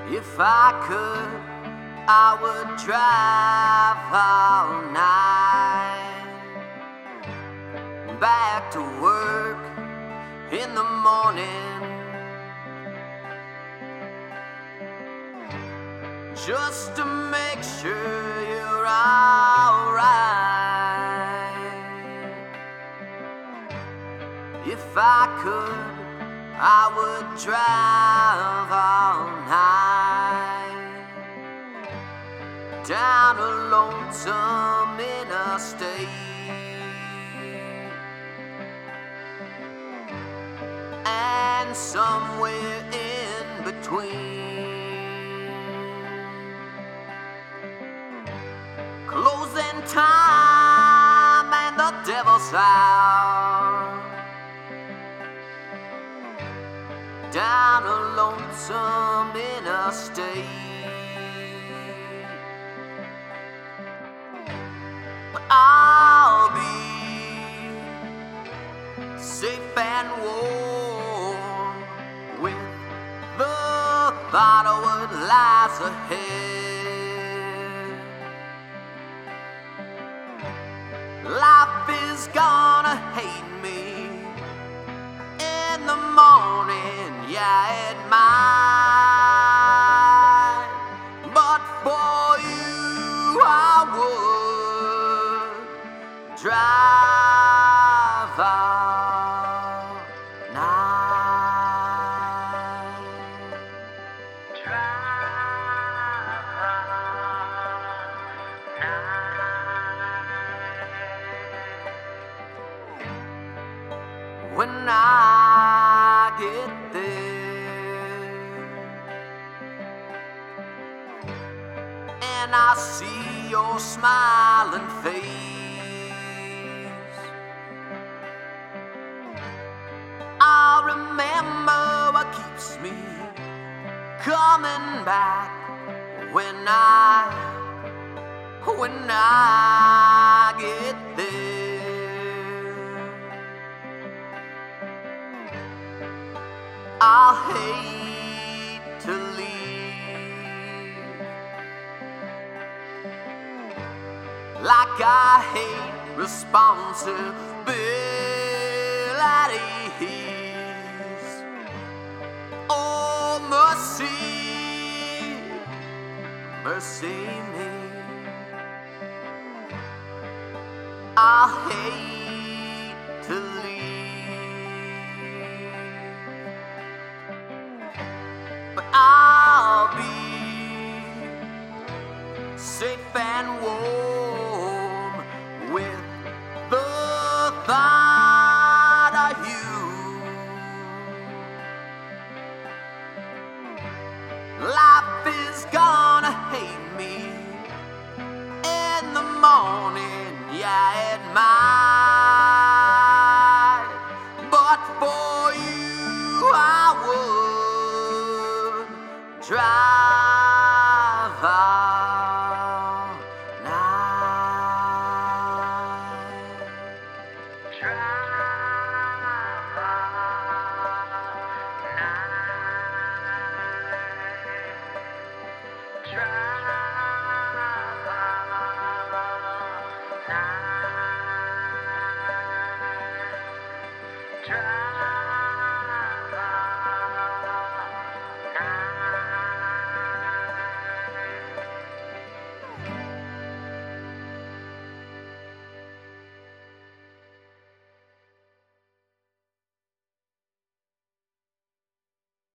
If I could, I would drive all night, back to work in the morning, just to make sure you're alright. If I could, I would drive all night down a lonesome interstate, and somewhere in between, closing time and the devil's hour, down a lonesome interstate. But I'll be safe and warm with the thought of what lies ahead. Life is gonna hate me in the morning, yeah, it might, but for you I would drive all night. Drive all night. When I get there and I see your smiling face, I'll remember what keeps me coming back when I get there. I'll hate to leave, like I hate responsibilities. Oh, mercy, mercy me. I'll hate to leave, but I'll be safe and warm with the thought of you. Life is gonna hate me in the morning, yeah, it might, but for you I would drive all night. Drive all night. Drive all night. Drive